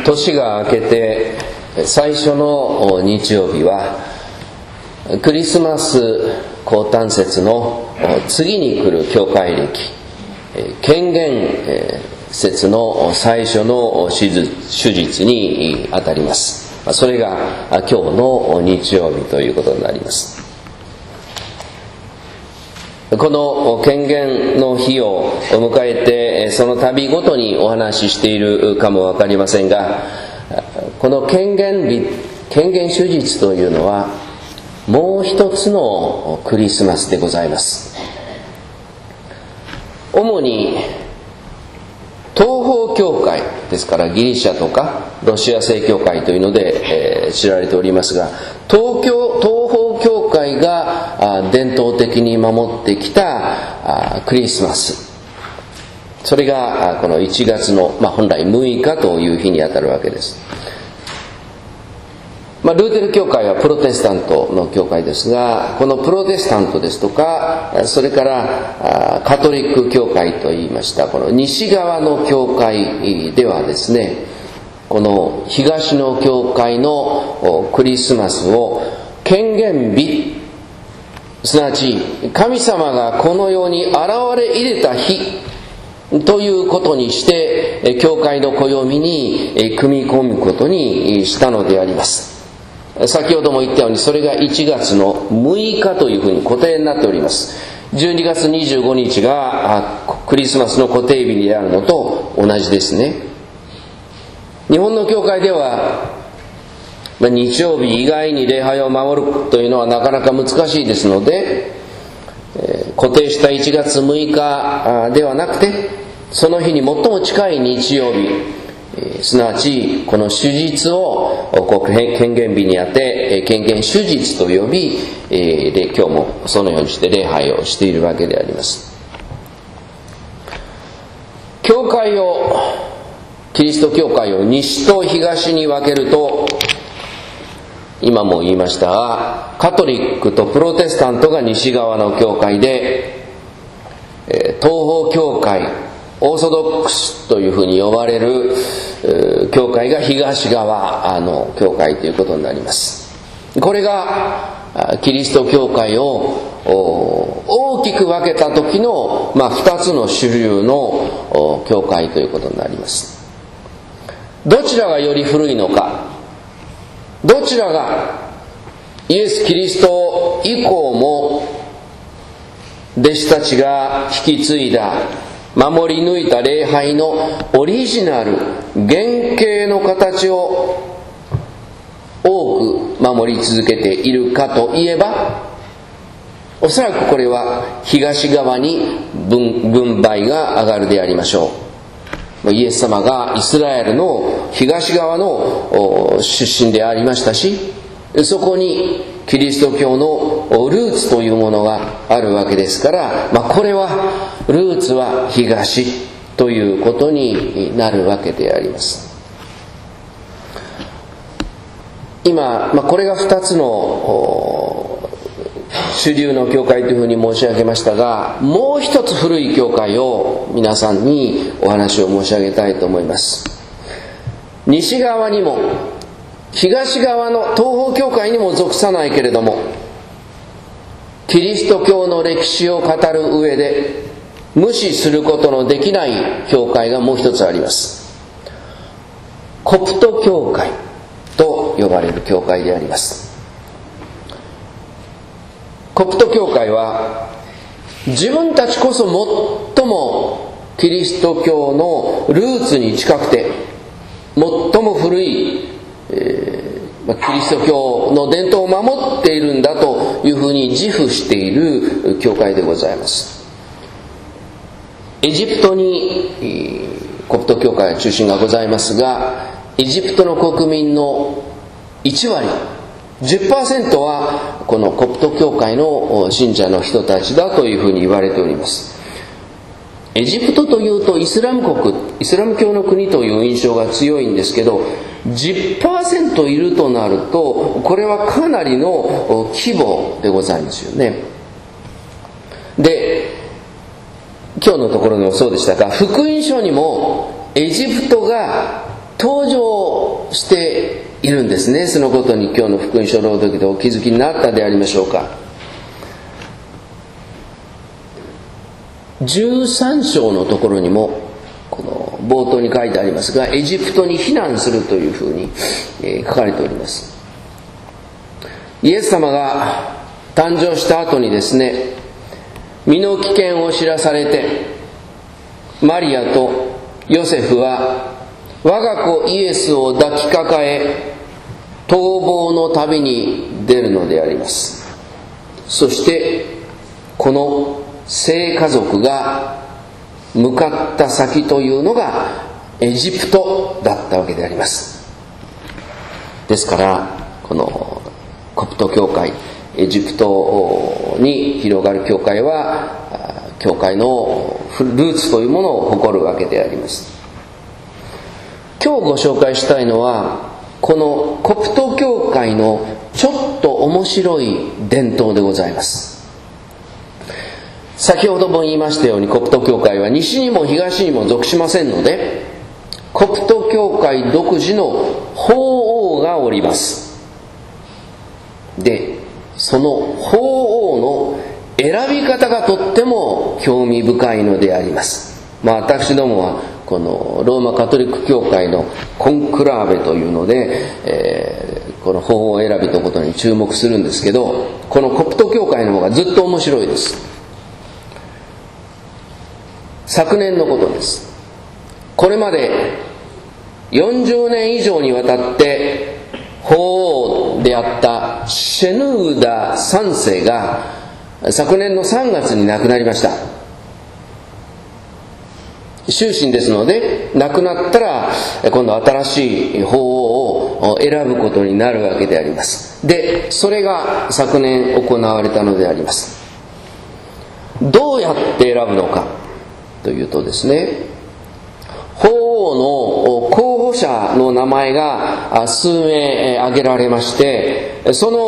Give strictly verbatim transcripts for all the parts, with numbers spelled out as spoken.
年が明けて最初の日曜日はクリスマス降誕節の次に来る教会歴権限節の最初の手術にあたります。それが今日の日曜日ということになります。この権限の日を迎えてその度ごとにお話ししているかもわかりませんが、この権限日、権限手術というのはもう一つのクリスマスでございます。主に東方教会ですから、ギリシャとかロシア正教会というので、えー、知られておりますが、東京東方教会が伝統的に守ってきたクリスマス、それがこのいちがつの、まあ、本来むいかという日にあたるわけです。まあ、ルーテル教会はプロテスタントの教会ですが、このプロテスタントですとか、それからカトリック教会といいましたこの西側の教会ではですね、この東の教会のクリスマスを権限日、すなわち神様がこの世に現れ入れた日ということにして教会の暦に組み込むことにしたのであります。先ほども言ったように、それがいちがつのむいかというふうに固定になっております。じゅうにがつにじゅうごにちがクリスマスの固定日であるのと同じですね。日本の教会では日曜日以外に礼拝を守るというのはなかなか難しいですので、固定したいちがつむいかではなくて、その日に最も近い日曜日、すなわちこの手術を権限日にあて権限手術と呼び、今日もそのようにして礼拝をしているわけであります。教会をキリスト教会を西と東に分けると、今も言いましたが、カトリックとプロテスタントが西側の教会で、東方教会オーソドックスというふうに呼ばれる教会が東側の教会ということになります。これがキリスト教会を大きく分けた時の、まあ、ふたつの主流の教会ということになります。どちらがより古いのか、どちらがイエス・キリスト以降も弟子たちが引き継いだ、守り抜いた礼拝のオリジナル、原型の形を多く守り続けているかといえば、おそらくこれは東側に 分, 分配が上がるでありましょう。イエス様がイスラエルの東側の出身でありましたし、そこにキリスト教のルーツというものがあるわけですから、まあ、これはルーツは東ということになるわけであります。今、まあ、これがふたつの主流の教会というふうに申し上げましたが、もう一つ古い教会を皆さんにお話を申し上げたいと思います。西側にも東側の東方教会にも属さないけれども、キリスト教の歴史を語る上で無視することのできない教会がもう一つあります。コプト教会と呼ばれる教会であります。コプト教会は自分たちこそ最もキリスト教のルーツに近くて最も古い、えー、キリスト教の伝統を守っているんだというふうに自負している教会でございます。エジプトにコプト教会は中心がございますが、エジプトの国民のいちわり、じゅっパーセント はこのコプト教会の信者の人たちだというふうに言われております。エジプトというとイスラム国、イスラム教の国という印象が強いんですけど、じゅっパーセント いるとなると、これはかなりの規模でございますよね。で、今日のところでもそうでしたが、福音書にもエジプトが登場しているんですね。そのことに今日の福音書朗読でお気づきになったでありましょうか。じゅうさん章のところにもこの冒頭に書いてありますが、エジプトに避難するというふうに書かれております。イエス様が誕生した後にですね、身の危険を知らされて、マリアとヨセフは我が子イエスを抱きかかえ、逃亡の旅に出るのであります。そしてこの聖家族が向かった先というのがエジプトだったわけであります。ですからこのコプト教会、エジプトに広がる教会は教会のルーツというものを誇るわけであります。今日ご紹介したいのはこのコプト教会のちょっと面白い伝統でございます。先ほども言いましたように、コプト教会は西にも東にも属しませんので、コプト教会独自の法王がおります。で、その法王の選び方がとっても興味深いのであります。まあ私どもはこのローマカトリック教会のコンクラーベというので、えー、この法王選びということに注目するんですけど、このコプト教会の方がずっと面白いです。昨年のことです。これまでよんじゅうねん以上にわたって法王であったシェヌーダさんせいが昨年のさんがつに亡くなりました。終身ですので、亡くなったら今度新しい法王を選ぶことになるわけであります。で、それが昨年行われたのであります。どうやって選ぶのかというとですね、法王の候補者の名前が数名挙げられまして、その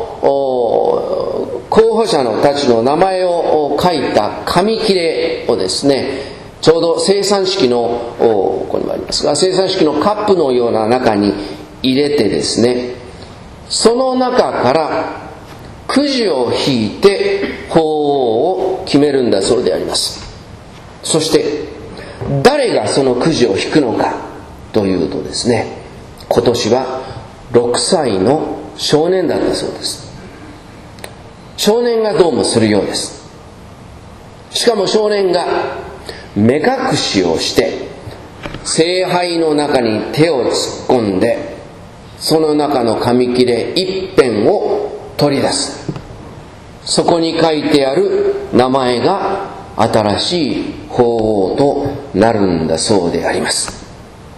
候補者のたちの名前を書いた紙切れをですね、ちょうど生産式のここにもありますが、生産式のカップのような中に入れてですね、その中からくじを引いて法王を決めるんだそうであります。そして誰がそのくじを引くのかというとですね、今年はろくさいの少年だったそうです。少年がどうもするようです。しかも少年が目隠しをして聖杯の中に手を突っ込んで、その中の紙切れ一辺を取り出す。そこに書いてある名前が新しい法王となるんだそうであります。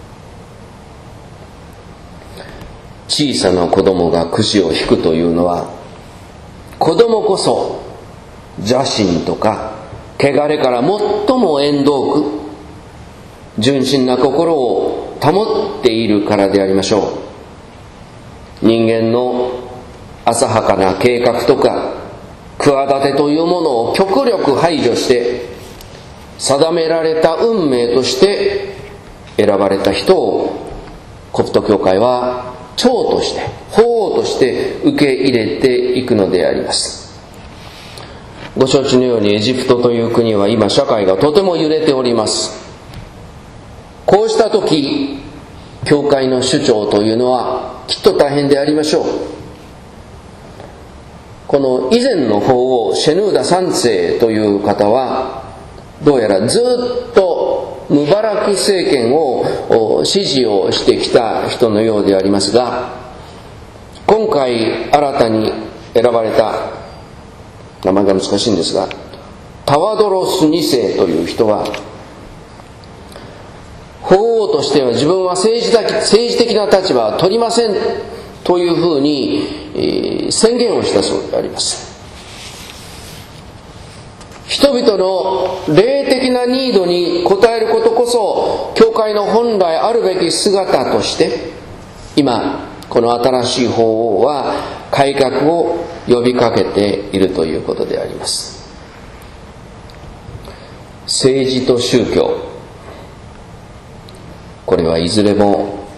小さな子供がくじを引くというのは、子供こそ邪心とか汚れから最も遠遠く純真な心を保っているからでありましょう。人間の浅はかな計画とか企てというものを極力排除して、定められた運命として選ばれた人をコプト教会は長として法王として受け入れていくのであります。ご承知のようにエジプトという国は今社会がとても揺れております。こうした時、教会の首長というのはきっと大変でありましょう。この以前の法王シェヌーダさんせいという方はどうやらずっとムバラク政権を支持をしてきた人のようでありますが、今回新たに選ばれた、名前が難しいんですが、タワドロスにせいという人は、法王としては自分は政治的、政治的な立場は取りませんというふうに宣言をしたそうであります。人々の霊的なニードに応えることこそ教会の本来あるべき姿として、今この新しい法王は改革を呼びかけているということであります。政治と宗教、これはいずれも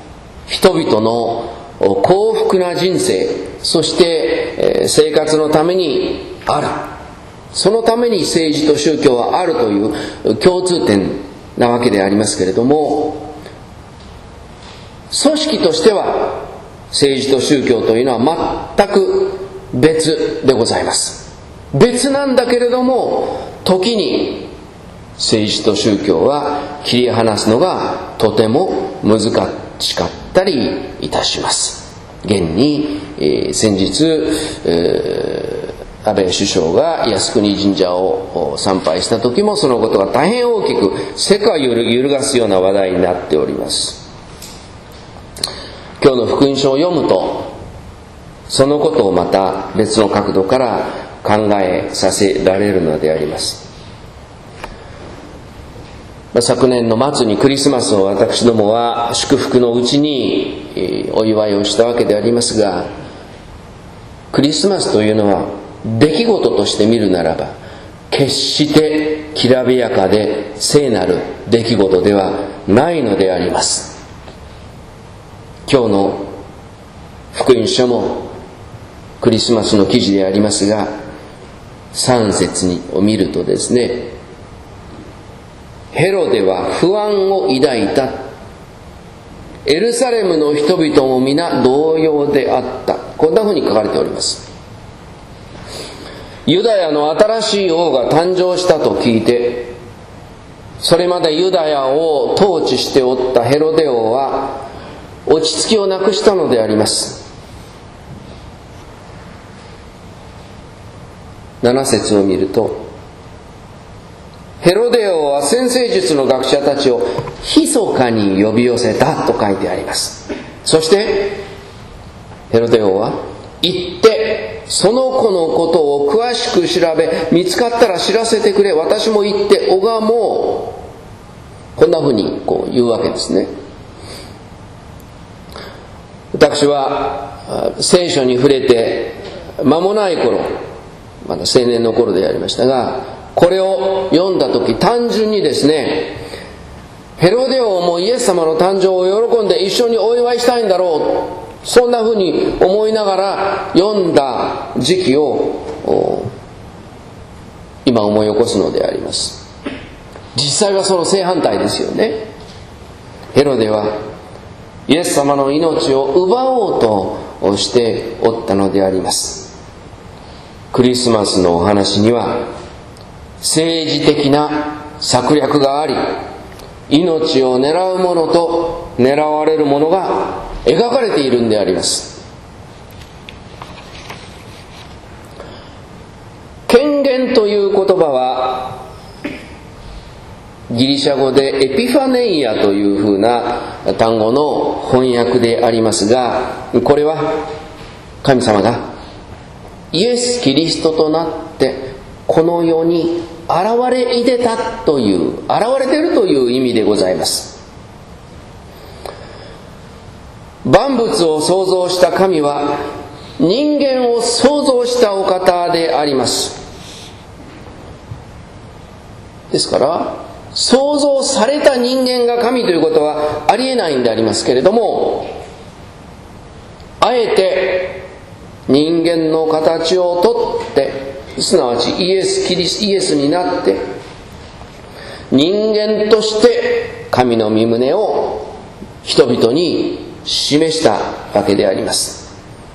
人々の幸福な人生、そして生活のためにある、そのために政治と宗教はあるという共通点なわけでありますけれども、組織としては政治と宗教というのは全く別でございます。別なんだけれども、時に政治と宗教は切り離すのがとても難しかったりいたします。現に、えー、先日、えー、安倍首相が靖国神社を参拝した時もそのことが大変大きく世界を揺るがすような話題になっております。今日の福音書を読むと、そのことをまた別の角度から考えさせられるのであります。昨年の末にクリスマスを私どもは祝福のうちにお祝いをしたわけでありますが、クリスマスというのは出来事として見るならば決してきらびやかで聖なる出来事ではないのであります。今日の福音書もクリスマスの記事でありますが、さん節にを見るとですね、ヘロデは不安を抱いた。エルサレムの人々も皆同様であった。こんなふうに書かれております。ユダヤの新しい王が誕生したと聞いて、それまでユダヤを統治しておったヘロデ王は落ち着きをなくしたのであります。なな節を見ると、ヘロデ王は占星術の学者たちを密かに呼び寄せたと書いてあります。そしてヘロデ王は行ってその子のことを詳しく調べ、見つかったら知らせてくれ、私も行って拝もう、こんなふうにこう言うわけですね。私は聖書に触れて間もない頃、まだ青年の頃でありましたが、これを読んだ時単純にですね、ヘロデ王もイエス様の誕生を喜んで一緒にお祝いしたいんだろう、そんなふうに思いながら読んだ時期を今思い起こすのであります。実際はその正反対ですよね。ヘロデはイエス様の命を奪おうとしておったのであります。クリスマスのお話には政治的な策略があり、命を狙うものと狙われるものが描かれているんであります。権限という言葉はギリシャ語でエピファネイアというふうな単語の翻訳でありますが、これは神様がイエス・キリストとなってこの世に現れいでたという、現れているという意味でございます。万物を創造した神は人間を創造したお方であります。ですから創造された人間が神ということはありえないんでありますけれども、あえて人間の形をとって、すなわちイエス・キリス、イエスになって人間として神の御胸を人々に示したわけであります。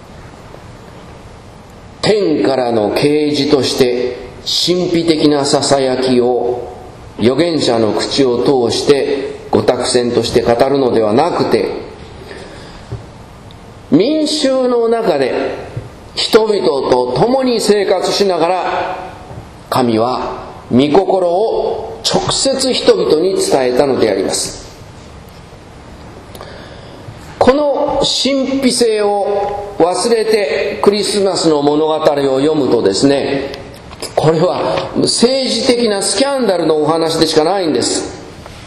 天からの啓示として神秘的なささやきを預言者の口を通してご託宣として語るのではなくて、民衆の中で人々と共に生活しながら神は御心を直接人々に伝えたのであります。この神秘性を忘れてクリスマスの物語を読むとですね、これは政治的なスキャンダルのお話でしかないんです。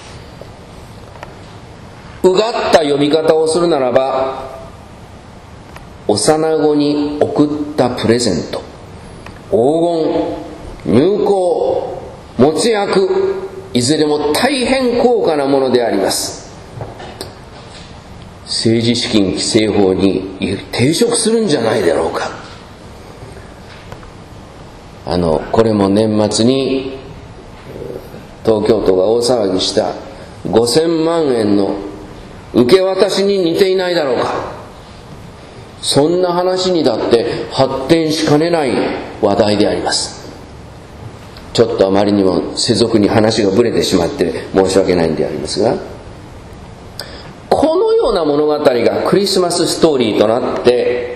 うがった読み方をするならば、幼子に送ったプレゼント、黄金、入香、没薬、いずれも大変高価なものであります。 政治資金規正法に抵触するんじゃないだろうか。あのこれも年末に東京都が大騒ぎしたごせんまんえんの受け渡しに似ていないだろうか。そんな話にだって発展しかねない話題であります。ちょっとあまりにも世俗に話がぶれてしまって申し訳ないんでありますが、このような物語がクリスマスストーリーとなって、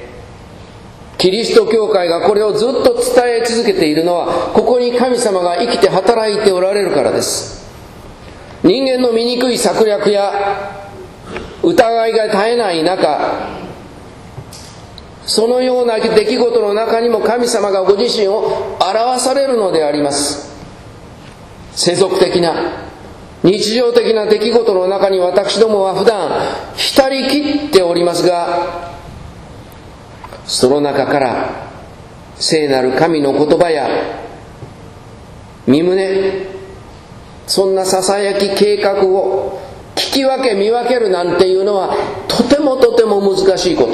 キリスト教会がこれをずっと伝え続けているのは、ここに神様が生きて働いておられるからです。人間の醜い策略や疑いが絶えない中、そのような出来事の中にも神様がご自身を表されるのであります。世俗的な日常的な出来事の中に私どもは普段浸りきっておりますが、その中から聖なる神の言葉や身旨、そんなささやき計画を聞き分け見分けるなんていうのはとてもとても難しいこと。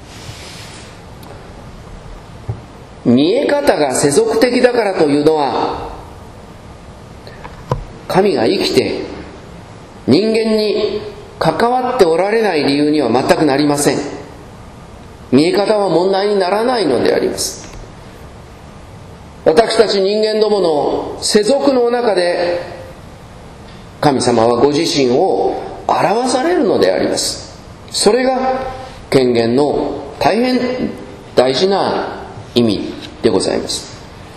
見え方が世俗的だからというのは、神が生きて人間に関わっておられない理由には全くなりません。見え方は問題にならないのであります。私たち人間どもの世俗の中で神様はご自身を表されるのであります。それが権限の大変大事な意味でございます。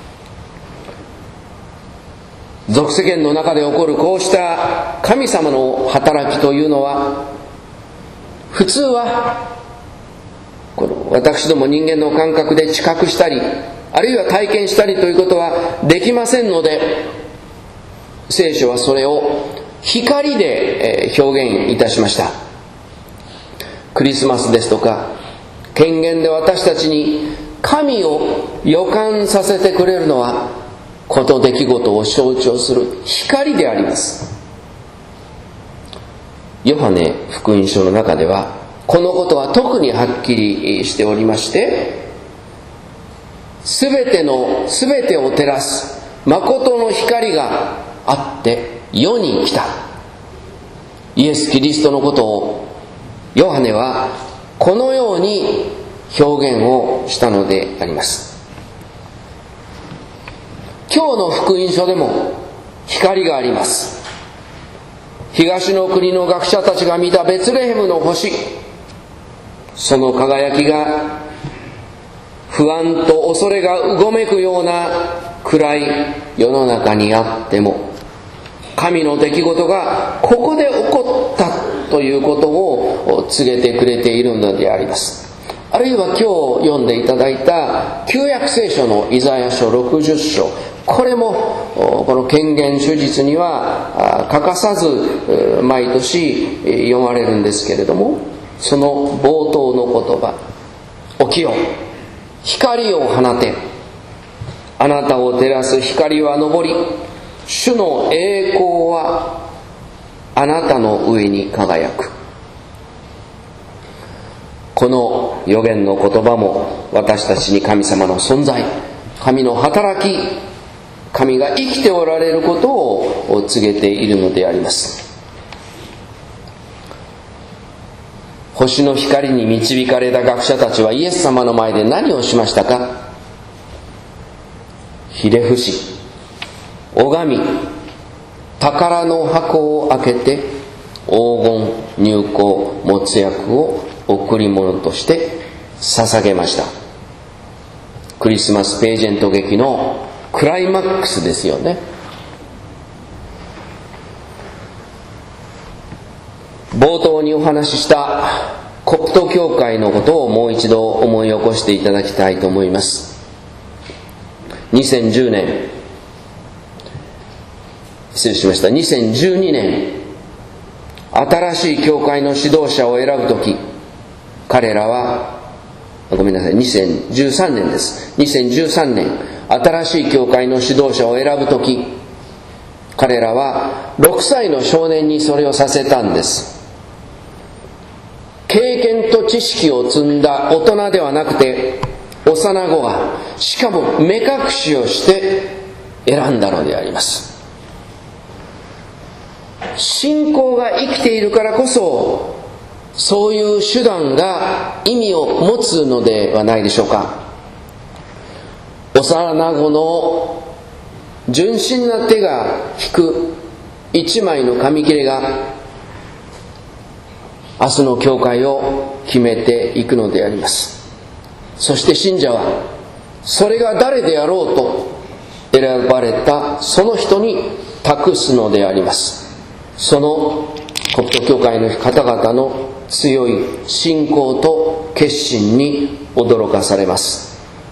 俗世間の中で起こるこうした神様の働きというのは、普通はこの私ども人間の感覚で知覚したり、あるいは体験したりということはできませんので、聖書はそれを光で表現いたしました。クリスマスですとか権限で私たちに神を予感させてくれるのは、この出来事を象徴する光であります。ヨハネ福音書の中ではこのことは特にはっきりしておりまして、すべてのすべてを照らす誠の光があって世に来たイエス・キリストのことをヨハネはこのように表現をしたのであります。今日の福音書でも光があります。東の国の学者たちが見たベツレヘムの星、その輝きが不安と恐れがうごめくような暗い世の中にあっても、神の出来事がここで起こったということを告げてくれているのであります。あるいは今日読んでいただいた旧約聖書のイザヤ書ろくじゅっ章、これもこの権限手術には欠かさず毎年読まれるんですけれども、その冒頭の言葉、起きよ、光を放て、あなたを照らす光は昇り、主の栄光はあなたの上に輝く。この預言の言葉も私たちに神様の存在、神の働き、神が生きておられることを告げているのであります。星の光に導かれた学者たちはイエス様の前で何をしましたか？ひれ伏し、拝み、宝の箱を開けて黄金、乳香、没薬を贈り物として捧げました。クリスマスページェント劇のクライマックスですよね。冒頭にお話ししたコプト教会のことをもう一度思い起こしていただきたいと思います。にせんじゅうねん失礼しましたにせんじゅうにねん、新しい教会の指導者を選ぶとき、彼らはごめんなさいにせんじゅうさんねんですにせんじゅうさんねん、新しい教会の指導者を選ぶとき、彼らはろくさいの少年にそれをさせたんです。 験と知識を積んだ大人ではなくて、幼子が、しかも目隠しをして選んだのであります。信仰が生きているからこそ、そういう手段が意味を持つのではないでしょうか。幼子の純真な手が引く一枚の紙切れが明日の教会を決めていくのであります。そして信者はそれが誰であろうと選ばれたその人に託すのであります。そのコプト教会の方々の強い信仰と決心に驚かされます。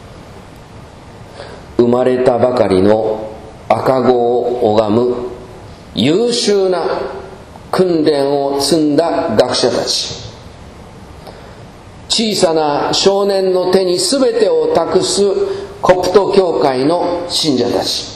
生まれたばかりの赤子を拝む優秀な訓練を積んだ学者たち、小さな少年の手に全てを託すコプト教会の信者たち、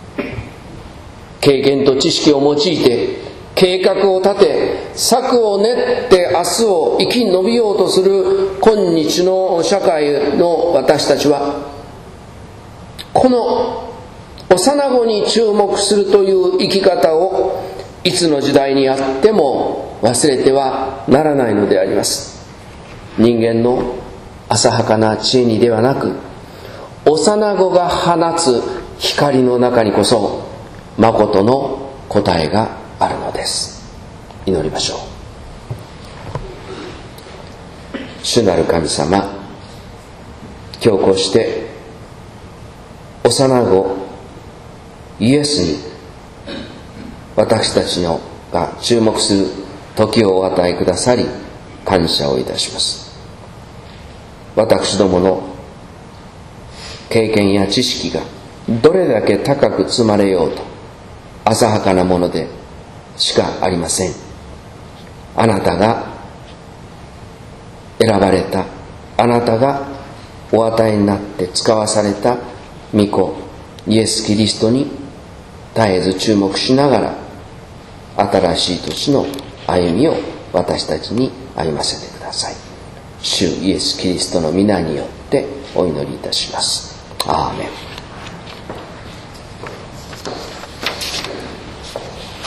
経験と知識を用いて計画を立て、策を練って明日を生き延びようとする今日の社会の私たちは、この幼子に注目するという生き方をいつの時代にあっても忘れてはならないのであります。人間の浅はかな知恵にではなく、幼子が放つ光の中にこそ誠の答えがあるのです。祈りましょう。主なる神様、今日こうして幼子イエスに私たちのが注目する時をお与えくださり感謝をいたします。私どもの経験や知識がどれだけ高く積まれようと浅はかなものでしかありません。あなたが選ばれた、あなたがお与えになって使わされた御子イエス・キリストに絶えず注目しながら、新しい年の歩みを私たちに歩ませてください。主イエス・キリストの皆によってお祈りいたします。アーメン。